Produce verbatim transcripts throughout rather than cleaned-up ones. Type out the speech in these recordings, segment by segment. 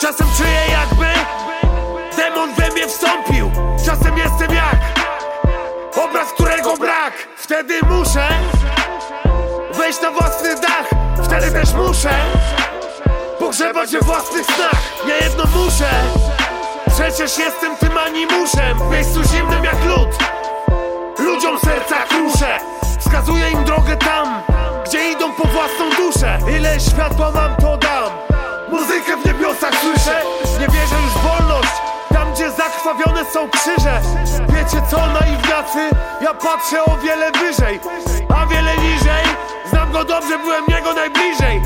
Czasem czuję jakby demon we mnie wstąpił. Czasem jestem jak obraz, którego brak. Wtedy muszę wejść na własny dach. Wtedy też muszę pogrzebać we własnych snach. Nie jedno muszę, przecież jestem tym animuszem. W miejscu zimnym jak lód ludziom serca kruszę. Wskazuję im drogę tam, gdzie idą po własną duszę. Ile światła mam, to dam. Muzykę w niebiosach słyszę. Nie wierzę już w wolność tam, gdzie zakrwawione są krzyże. Wiecie co, naiwniacy? Ja patrzę o wiele wyżej, a wiele niżej. Znam go dobrze, byłem niego najbliżej.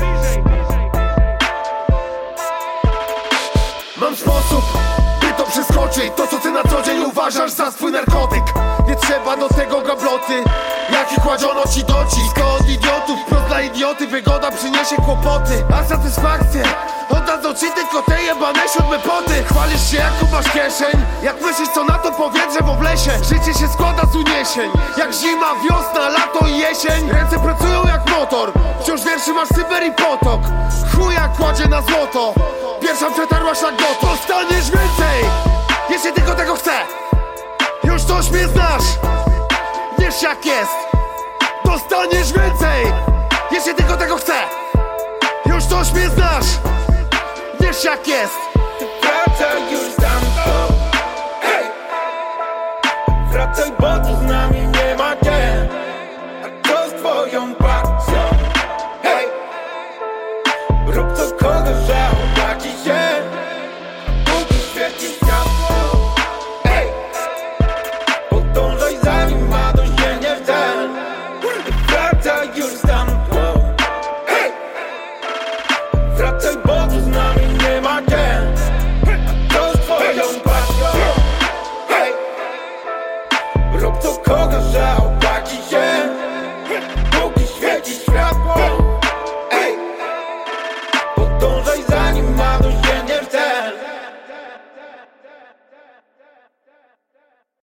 Mam sposób, by to przeskoczyć. To, co ty na co dzień uważasz za swój narkotyk. Nie trzeba do tego gabloty, jaki kładziono ci docisk. Od idiotów, wprost dla idioty. Wygoda przyniesie kłopoty, a satysfakcję oddadzą ci tylko te jebane siódme poty. Chwalisz się jaką masz kieszeń, jak myślisz co na to powie drzewo w lesie. Życie się składa z uniesień, jak zima, wiosna, lato i jesień. Ręce pracują jak motor, wciąż wierszy masz Syber i potok. Chuja kładzie na złoto, pierwsza przetarła szlak goto. Dostaniesz więcej, jeśli tylko tego chcę. Już coś mnie znasz, wiesz jak jest. Dostaniesz więcej, jeśli tylko tego chcę. Już coś mnie znasz, wiesz jak jest. Wracaj już tamto, hej! Wracaj, bo tu z nami nie ma cię. A co z twoją pasją, hej! Rób co